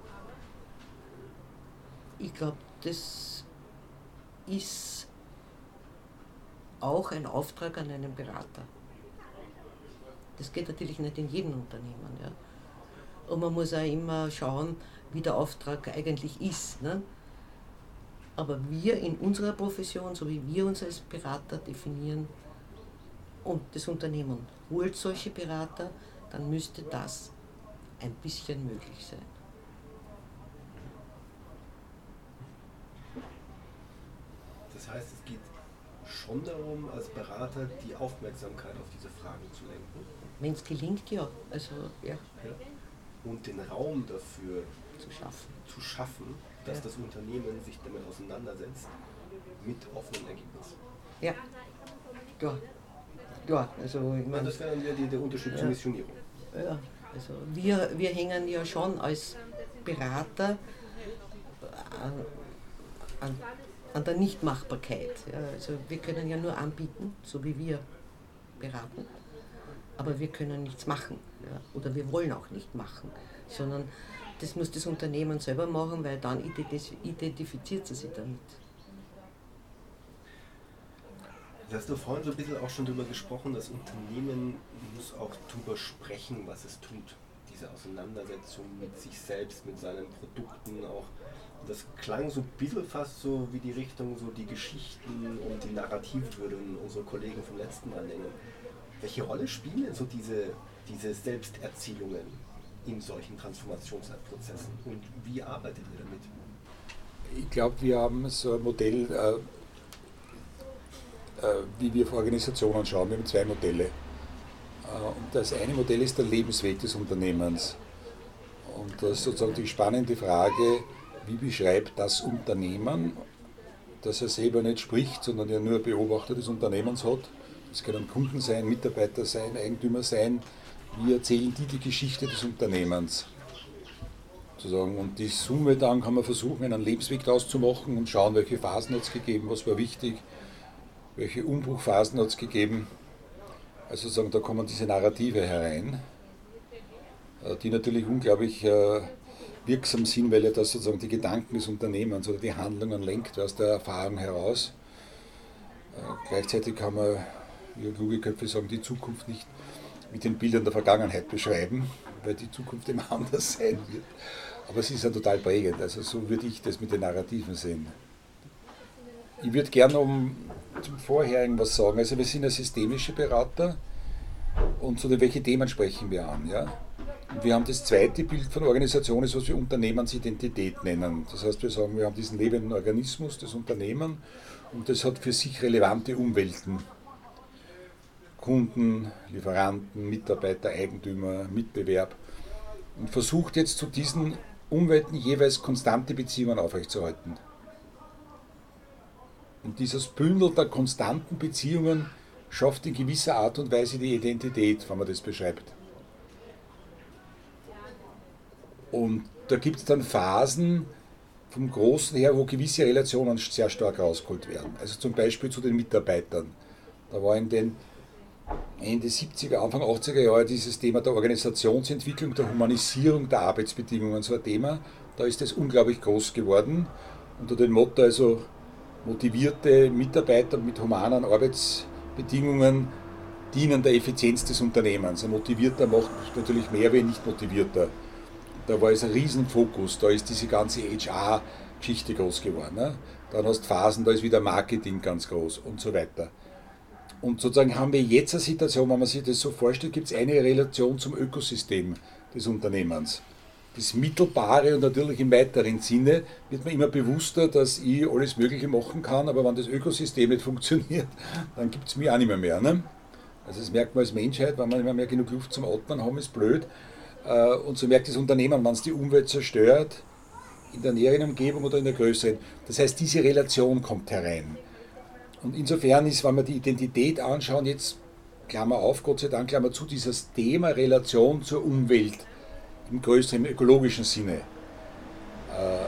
[SPEAKER 4] ich glaube, das ist auch ein Auftrag an einen Berater. Das geht natürlich nicht in jedem Unternehmen. Ja? Und man muss auch immer schauen, wie der Auftrag eigentlich ist. Ne? Aber wir in unserer Profession, so wie wir uns als Berater definieren, und das Unternehmen holt solche Berater, dann müsste das ein bisschen möglich sein.
[SPEAKER 1] Das heißt, es geht schon darum, als Berater die Aufmerksamkeit auf diese Fragen zu lenken.
[SPEAKER 4] Wenn es gelingt, ja. Also, ja.
[SPEAKER 1] Ja. Und den Raum dafür
[SPEAKER 4] Zu schaffen.
[SPEAKER 1] zu schaffen, dass
[SPEAKER 4] Ja.
[SPEAKER 1] das Unternehmen sich damit auseinandersetzt, mit offenen Ergebnissen.
[SPEAKER 4] Ja. Ja. Ja, also ich
[SPEAKER 1] Ich meine,
[SPEAKER 4] meine,
[SPEAKER 1] das wäre dann wieder die, der Unterschied zur
[SPEAKER 4] Ja.
[SPEAKER 1] Missionierung.
[SPEAKER 4] ja, also wir, wir hängen ja schon als Berater an, an, an der Nichtmachbarkeit. Ja, also wir können ja nur anbieten, so wie wir beraten, aber wir können nichts machen, ja, oder wir wollen auch nicht machen, sondern das muss das Unternehmen selber machen, weil dann identifiziert sie sich damit.
[SPEAKER 1] Du hast du vorhin so ein bisschen auch schon darüber gesprochen, das Unternehmen muss auch darüber sprechen, was es tut. Diese Auseinandersetzung mit sich selbst, mit seinen Produkten auch. Und das klang so ein bisschen fast so wie die Richtung, so die Geschichten und die Narrative würden unsere Kollegen vom letzten Mal nennen. Welche Rolle spielen denn so diese, diese Selbsterzählungen in solchen Transformationsprozessen und wie arbeitet ihr damit?
[SPEAKER 3] Ich glaube, wir haben so ein Modell, äh, äh, wie wir auf Organisationen schauen. Wir haben zwei Modelle. Äh, und das eine Modell ist der Lebensweg des Unternehmens. Und das ist sozusagen die spannende Frage, wie beschreibt das Unternehmen, dass er selber nicht spricht, sondern ja nur Beobachter des Unternehmens hat. Das können Kunden sein, Mitarbeiter sein, Eigentümer sein. Wie erzählen die die Geschichte des Unternehmens? Sozusagen. Und die Summe dann kann man versuchen, einen Lebensweg daraus zu machen und schauen, welche Phasen hat es gegeben, was war wichtig, welche Umbruchphasen hat es gegeben. Also sozusagen, da kommen diese Narrative herein, die natürlich unglaublich äh, wirksam sind, weil ja das sozusagen die Gedanken des Unternehmens oder die Handlungen lenkt aus der Erfahrung heraus. Äh, gleichzeitig kann man, wie kluge Köpfe sagen, die Zukunft nicht mit den Bildern der Vergangenheit beschreiben, weil die Zukunft immer anders sein wird. Aber es ist ja total prägend, also so würde ich das mit den Narrativen sehen. Ich würde gerne um zum Vorherigen was sagen. Also wir sind ja systemische Berater und zu den welchen Themen sprechen wir an. Ja? Und wir haben das zweite Bild von Organisation, ist, was wir Unternehmensidentität nennen. Das heißt, wir sagen, wir haben diesen lebenden Organismus, das Unternehmen, und das hat für sich relevante Umwelten. Kunden, Lieferanten, Mitarbeiter, Eigentümer, Mitbewerb. Und versucht jetzt zu diesen Umwelten jeweils konstante Beziehungen aufrechtzuerhalten. Und dieses Bündel der konstanten Beziehungen schafft in gewisser Art und Weise die Identität, wenn man das beschreibt. Und da gibt es dann Phasen vom Großen her, wo gewisse Relationen sehr stark rausgeholt werden. Also zum Beispiel zu den Mitarbeitern. Da war in den Ende siebziger, Anfang achtziger Jahre dieses Thema der Organisationsentwicklung, der Humanisierung der Arbeitsbedingungen so ein Thema. Da ist es unglaublich groß geworden. Unter dem Motto also motivierte Mitarbeiter mit humanen Arbeitsbedingungen dienen der Effizienz des Unternehmens. Ein Motivierter macht natürlich mehr wie ein nicht motivierter. Da war es ein Riesenfokus, da ist diese ganze H R-Geschichte groß geworden. Ne? Dann hast du Phasen, da ist wieder Marketing ganz groß und so weiter. Und sozusagen haben wir jetzt eine Situation, wenn man sich das so vorstellt, gibt es eine Relation zum Ökosystem des Unternehmens. Das Mittelbare und natürlich im weiteren Sinne wird man immer bewusster, dass ich alles Mögliche machen kann, aber wenn das Ökosystem nicht funktioniert, dann gibt es mich auch nicht mehr mehr. Ne? Also das merkt man als Menschheit, wenn wir nicht mehr, mehr genug Luft zum Atmen haben, ist blöd. Und so merkt das Unternehmen, wenn es die Umwelt zerstört, in der näheren Umgebung oder in der größeren. Das heißt, diese Relation kommt herein. Und insofern ist, wenn wir die Identität anschauen, jetzt Klammer auf, Gott sei Dank, Klammer zu, dieses Thema Relation zur Umwelt im größeren ökologischen Sinne, äh,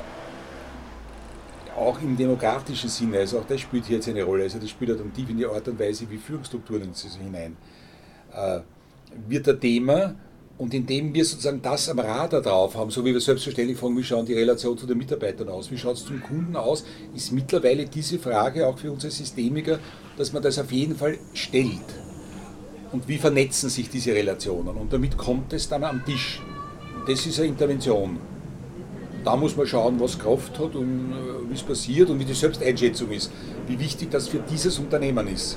[SPEAKER 3] auch im demokratischen Sinne, also auch das spielt hier jetzt eine Rolle, also das spielt ja dann tief in die Art und Weise, wie Führungsstrukturen in sich hinein, äh, wird ein Thema. Und indem wir sozusagen das am Radar drauf haben, so wie wir selbstverständlich fragen, wie schaut die Relation zu den Mitarbeitern aus, wie schaut es zum Kunden aus, ist mittlerweile diese Frage auch für unsere Systemiker, dass man das auf jeden Fall stellt. Und wie vernetzen sich diese Relationen? Und damit kommt es dann am Tisch. Und das ist eine Intervention. Da muss man schauen, was Kraft hat und äh, wie es passiert und wie die Selbsteinschätzung ist, wie wichtig das für dieses Unternehmen ist.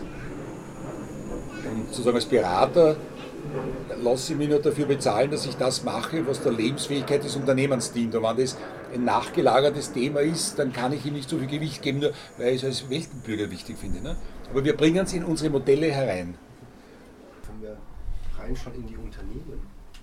[SPEAKER 3] Und sozusagen als Berater lasse ich mich nur dafür bezahlen, dass ich das mache, was der Lebensfähigkeit des Unternehmens dient. Und wenn das ein nachgelagertes Thema ist, dann kann ich ihm nicht so viel Gewicht geben, nur weil ich es als Weltenbürger wichtig finde. Ne? Aber wir bringen es in unsere Modelle herein.
[SPEAKER 1] Wenn wir reinschauen in die Unternehmen,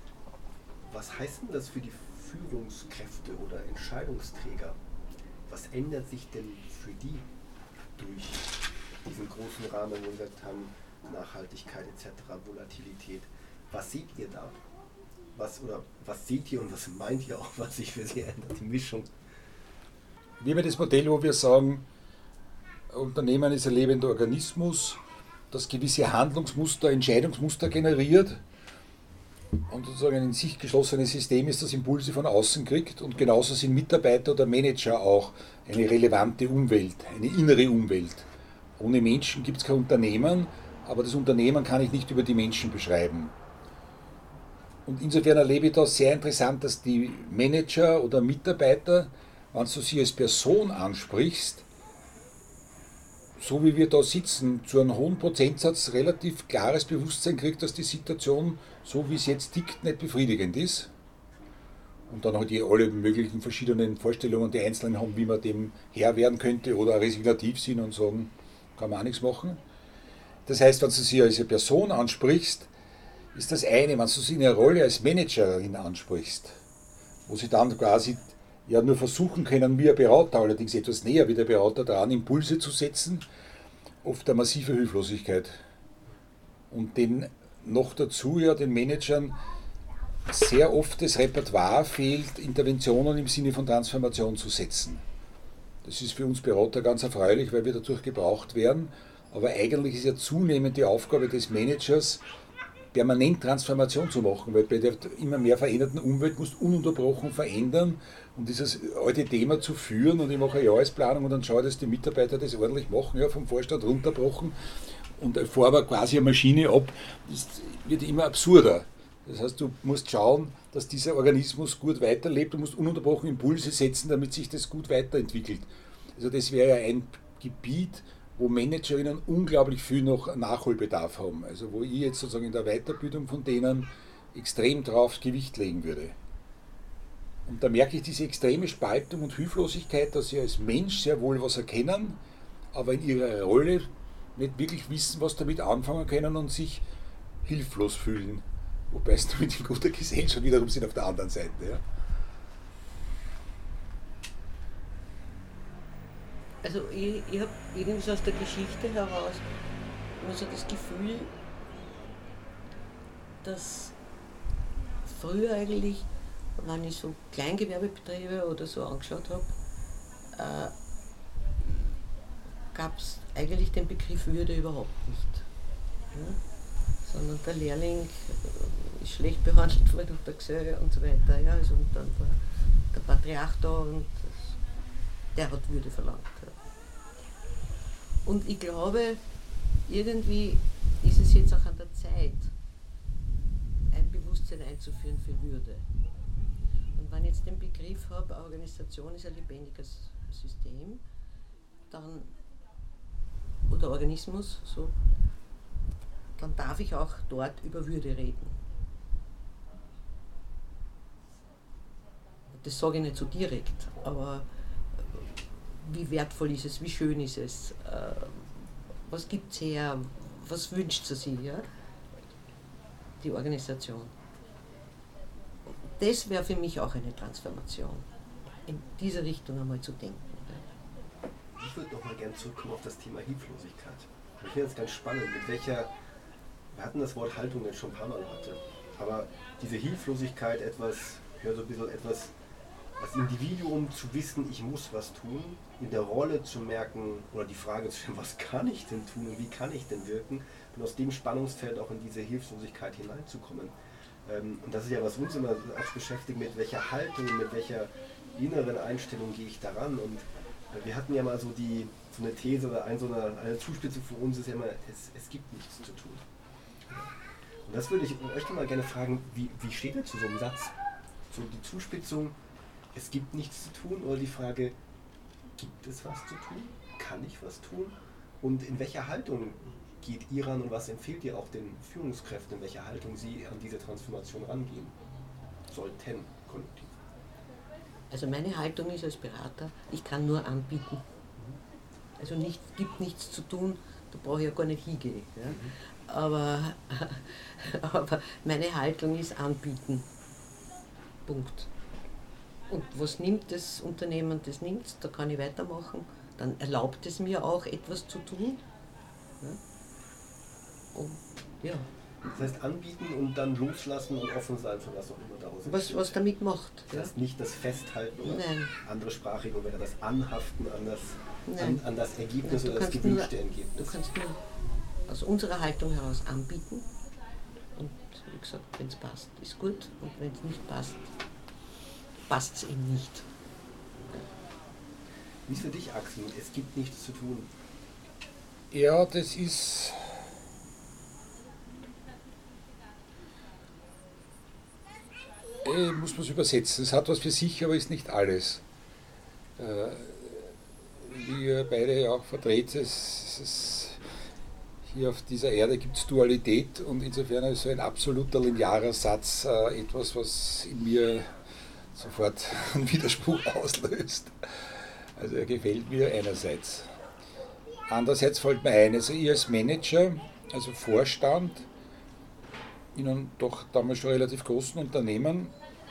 [SPEAKER 1] was heißt denn das für die Führungskräfte oder Entscheidungsträger? Was ändert sich denn für die durch diesen großen Rahmen, wo wir gesagt haben, Nachhaltigkeit et cetera, Volatilität? Was seht ihr da? Was, oder was seht ihr und was meint ihr auch, was sich für sie ändert? Die Mischung.
[SPEAKER 3] Wir haben das Modell, wo wir sagen, Unternehmen ist ein lebender Organismus, das gewisse Handlungsmuster, Entscheidungsmuster generiert und sozusagen ein in sich geschlossenes System ist, das Impulse von außen kriegt, und genauso sind Mitarbeiter oder Manager auch eine relevante Umwelt, eine innere Umwelt. Ohne Menschen gibt es kein Unternehmen, aber das Unternehmen kann ich nicht über die Menschen beschreiben. Und insofern erlebe ich das sehr interessant, dass die Manager oder Mitarbeiter, wenn du sie als Person ansprichst, so wie wir da sitzen, zu einem hohen Prozentsatz relativ klares Bewusstsein kriegt, dass die Situation, so wie es jetzt tickt, nicht befriedigend ist. Und dann halt die alle möglichen verschiedenen Vorstellungen, die Einzelnen haben, wie man dem Herr werden könnte oder resignativ sind und sagen, kann man auch nichts machen. Das heißt, wenn du sie als eine Person ansprichst, ist das eine, wenn du sie in eine Rolle als Managerin ansprichst, wo sie dann quasi ja nur versuchen können, wie ein Berater, allerdings etwas näher wie der Berater daran, Impulse zu setzen, oft eine massive Hilflosigkeit. Und den noch dazu ja den Managern sehr oft das Repertoire fehlt, Interventionen im Sinne von Transformation zu setzen. Das ist für uns Berater ganz erfreulich, weil wir dadurch gebraucht werden, aber eigentlich ist ja zunehmend die Aufgabe des Managers, permanent Transformation zu machen, weil bei der immer mehr veränderten Umwelt musst du ununterbrochen verändern und dieses alte Thema zu führen, und ich mache eine Jahresplanung und dann schaue ich, dass die Mitarbeiter das ordentlich machen, ja, vom Vorstand runterbrochen und fahre aber quasi eine Maschine ab, das wird immer absurder. Das heißt, du musst schauen, dass dieser Organismus gut weiterlebt, du musst ununterbrochen Impulse setzen, damit sich das gut weiterentwickelt. Also das wäre ja ein Gebiet, wo Managerinnen unglaublich viel noch Nachholbedarf haben. Also wo ich jetzt sozusagen in der Weiterbildung von denen extrem drauf Gewicht legen würde. Und da merke ich diese extreme Spaltung und Hilflosigkeit, dass sie als Mensch sehr wohl was erkennen, aber in ihrer Rolle nicht wirklich wissen, was damit anfangen können und sich hilflos fühlen. Wobei es damit in guter Gesellschaft wiederum sind auf der anderen Seite. Ja.
[SPEAKER 4] Also ich, ich habe irgendwie so aus der Geschichte heraus immer so das Gefühl, dass früher eigentlich, wenn ich so Kleingewerbebetriebe oder so angeschaut habe, äh, gab es eigentlich den Begriff Würde überhaupt nicht. Ja? Sondern der Lehrling ist schlecht behandelt worden durch der Geselle und so weiter. Ja? Also, und dann war der Patriarch da und das, der hat Würde verlangt. Ja. Und ich glaube, irgendwie ist es jetzt auch an der Zeit, ein Bewusstsein einzuführen für Würde. Und wenn ich jetzt den Begriff habe, Organisation ist ein lebendiges System, dann, oder Organismus, so, dann darf ich auch dort über Würde reden. Das sage ich nicht so direkt, aber wie wertvoll ist es, wie schön ist es, äh, was gibt es her, was wünscht sie sich, ja? Die Organisation. Das wäre für mich auch eine Transformation, in diese Richtung einmal zu denken.
[SPEAKER 1] Ich würde noch mal gerne zurückkommen auf das Thema Hilflosigkeit. Ich finde es ganz spannend, mit welcher, wir hatten das Wort Haltung jetzt schon ein paar Mal heute, aber diese Hilflosigkeit, etwas, ich höre so ein bisschen etwas, das Individuum zu wissen, ich muss was tun, in der Rolle zu merken oder die Frage zu stellen, was kann ich denn tun und wie kann ich denn wirken, und aus dem Spannungsfeld auch in diese Hilflosigkeit hineinzukommen. Und das ist ja, was uns immer auch beschäftigt, mit welcher Haltung, mit welcher inneren Einstellung gehe ich daran. Und wir hatten ja mal so, die, so eine These oder ein, so eine, eine Zuspitzung für uns ist ja immer, es, es gibt nichts zu tun. Und das würde ich euch mal gerne fragen, wie, wie steht ihr zu so einem Satz? So die Zuspitzung, es gibt nichts zu tun, oder die Frage, gibt es was zu tun? Kann ich was tun? Und in welcher Haltung geht ihr ran und was empfiehlt ihr auch den Führungskräften, in welcher Haltung sie an diese Transformation rangehen sollten, kollektiv?
[SPEAKER 4] Also meine Haltung ist als Berater, ich kann nur anbieten. Also nicht, gibt nichts zu tun, da brauche ich ja gar nicht hingehen. Ja.
[SPEAKER 1] Mhm.
[SPEAKER 4] Aber, aber meine Haltung ist anbieten. Punkt. Und was nimmt das Unternehmen, das nimmt es, da kann ich weitermachen. Dann erlaubt es mir auch, etwas zu tun. Ja. Und, ja.
[SPEAKER 1] Das heißt anbieten und dann loslassen und offen sein für was auch immer daraus
[SPEAKER 4] Was, was damit macht.
[SPEAKER 1] Das heißt nicht das Festhalten oder
[SPEAKER 4] Nein.
[SPEAKER 1] andere Sprachregeln oder das Anhaften an das, an,
[SPEAKER 4] Nein.
[SPEAKER 1] an das Ergebnis
[SPEAKER 4] Nein,
[SPEAKER 1] oder das
[SPEAKER 4] kannst
[SPEAKER 1] gewünschte
[SPEAKER 4] nur,
[SPEAKER 1] Ergebnis.
[SPEAKER 4] Du kannst nur aus unserer Haltung heraus anbieten und wie gesagt, wenn es passt, ist gut und wenn es nicht passt, passt es eben nicht.
[SPEAKER 1] Wie ist für dich, Axel? Es gibt nichts zu tun.
[SPEAKER 3] Ja, das ist... Ich muss man es übersetzen. Es hat was für sich, aber ist nicht alles. Äh, wie ihr beide ja auch vertreten, es, es, hier auf dieser Erde gibt es Dualität und insofern ist so ein absoluter linearer Satz äh, etwas, was in mir sofort einen Widerspruch auslöst. Also er gefällt mir einerseits. Andererseits fällt mir ein, also ich als Manager, also Vorstand, in einem doch damals schon relativ großen Unternehmen,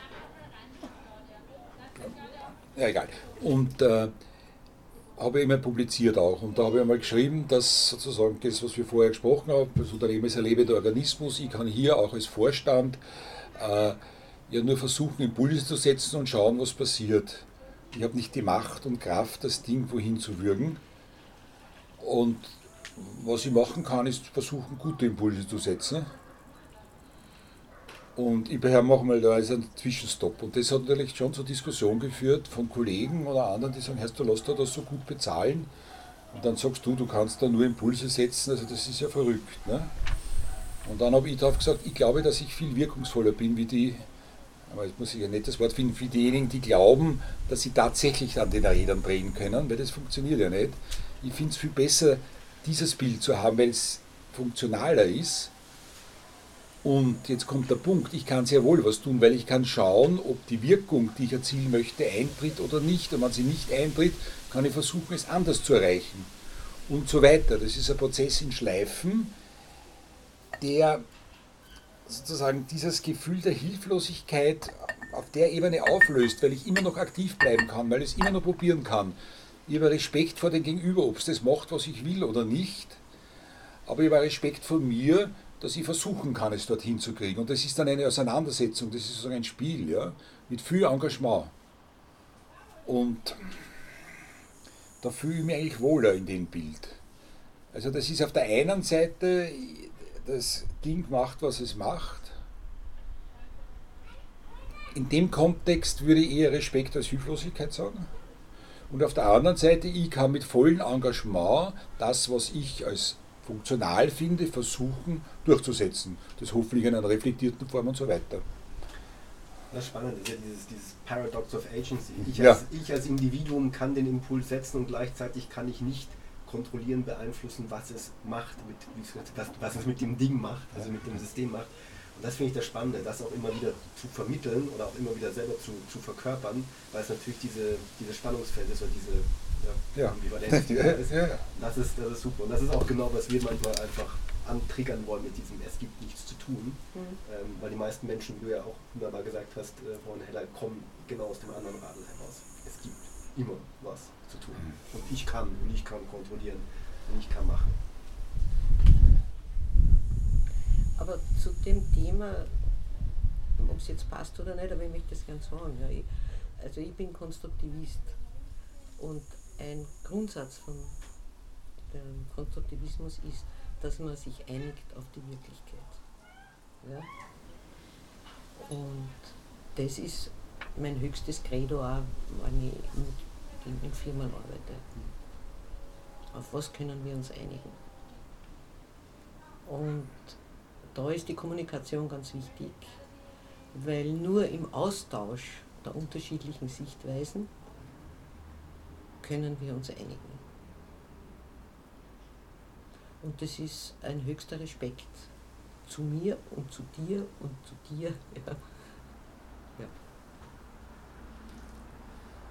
[SPEAKER 3] ja egal, und äh, habe ich immer publiziert auch. Und da habe ich einmal geschrieben, dass sozusagen das, was wir vorher gesprochen haben, das Unternehmen ist ein lebender Organismus, ich kann hier auch als Vorstand äh, ja nur versuchen, Impulse zu setzen und schauen, was passiert. Ich habe nicht die Macht und Kraft, das Ding wohin zu würgen. Und was ich machen kann, ist versuchen, gute Impulse zu setzen. Und ich machen wir da einen Zwischenstopp. Und das hat natürlich schon zur Diskussion geführt von Kollegen oder anderen, die sagen, heißt, du lässt da das so gut bezahlen. Und dann sagst du, du kannst da nur Impulse setzen, also das ist ja verrückt. Ne? Und dann habe ich darauf gesagt, ich glaube, dass ich viel wirkungsvoller bin wie die, aber jetzt muss ich ja nicht das Wort finden, wie diejenigen, die glauben, dass sie tatsächlich an den Rädern drehen können, weil das funktioniert ja nicht. Ich finde es viel besser, dieses Bild zu haben, weil es funktionaler ist. Und jetzt kommt der Punkt, ich kann sehr wohl was tun, weil ich kann schauen, ob die Wirkung, die ich erzielen möchte, eintritt oder nicht. Und wenn sie nicht eintritt, kann ich versuchen, es anders zu erreichen. Und so weiter. Das ist ein Prozess in Schleifen, der sozusagen dieses Gefühl der Hilflosigkeit auf der Ebene auflöst, weil ich immer noch aktiv bleiben kann, weil ich es immer noch probieren kann. Ich habe Respekt vor dem Gegenüber, ob es das macht, was ich will oder nicht. Aber ich habe Respekt vor mir, dass ich versuchen kann, es dorthin zu kriegen. Und das ist dann eine Auseinandersetzung, das ist sozusagen ein Spiel, ja, mit viel Engagement. Und da fühle ich mich eigentlich wohler in dem Bild. Also das ist auf der einen Seite, das Ding macht, was es macht. In dem Kontext würde ich eher Respekt als Hilflosigkeit sagen. Und auf der anderen Seite, ich kann mit vollem Engagement das, was ich als funktional finde, versuchen durchzusetzen. Das hoffentlich in einer reflektierten Form und so weiter.
[SPEAKER 1] Das Spannende ist ja dieses, dieses Paradox of Agency. Ich,
[SPEAKER 3] Ja.
[SPEAKER 1] als, ich als Individuum kann den Impuls setzen und gleichzeitig kann ich nicht kontrollieren, beeinflussen, was es macht, mit, was, was es mit dem Ding macht, also mit dem System macht. Und das finde ich das Spannende, das auch immer wieder zu vermitteln oder auch immer wieder selber zu, zu verkörpern, weil es natürlich diese, diese Spannungsfeld ist oder diese ja,
[SPEAKER 3] Ja.
[SPEAKER 1] Ambivalenz die da ist.
[SPEAKER 3] Ja.
[SPEAKER 1] Das ist. Das ist super. Und das ist auch genau, was wir manchmal einfach antriggern wollen mit diesem Es gibt nichts zu tun.
[SPEAKER 4] Mhm.
[SPEAKER 1] Ähm, weil die meisten Menschen, wie du ja auch wunderbar gesagt hast, äh, Frau Heller, kommen genau aus dem anderen Radl heraus. Es gibt immer was zu tun. Und ich kann, und ich kann kontrollieren, und ich kann machen.
[SPEAKER 4] Aber zu dem Thema, ob es jetzt passt oder nicht, aber ich möchte das gerne sagen. Ja, ich, also ich bin Konstruktivist und ein Grundsatz von dem Konstruktivismus ist, dass man sich einigt auf die Wirklichkeit. Ja? Und das ist mein höchstes Credo auch, wenn ich in, in, in Firmen arbeite. Auf was können wir uns einigen? Und da ist die Kommunikation ganz wichtig, weil nur im Austausch der unterschiedlichen Sichtweisen können wir uns einigen. Und das ist ein höchster Respekt zu mir und zu dir und zu dir. Ja. Ja.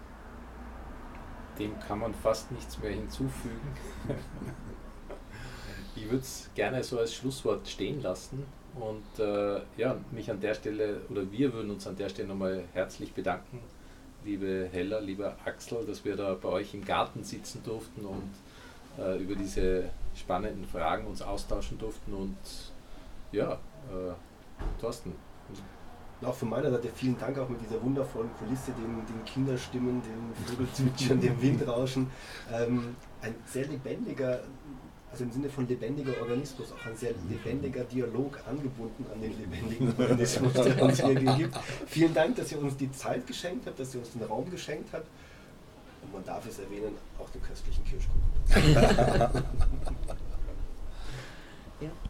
[SPEAKER 2] Dem kann man fast nichts mehr hinzufügen. ich würde es gerne so als Schlusswort stehen lassen und äh, ja, mich an der Stelle, oder wir würden uns an der Stelle nochmal herzlich bedanken, liebe Hella, lieber Axel, dass wir da bei euch im Garten sitzen durften und äh, über diese spannenden Fragen uns austauschen durften und ja, äh, Thorsten.
[SPEAKER 1] Auch von meiner Seite vielen Dank auch mit dieser wundervollen Kulisse, den, den Kinderstimmen, den Vogelzwitschern, dem Windrauschen. Ähm, ein sehr lebendiger, also im Sinne von lebendiger Organismus, auch ein sehr lebendiger Dialog angebunden an den lebendigen Organismus, der uns hier gibt. Vielen Dank, dass ihr uns die Zeit geschenkt habt, dass ihr uns den Raum geschenkt habt. Und man darf es erwähnen, auch den köstlichen Kirschkuchen.
[SPEAKER 4] Ja,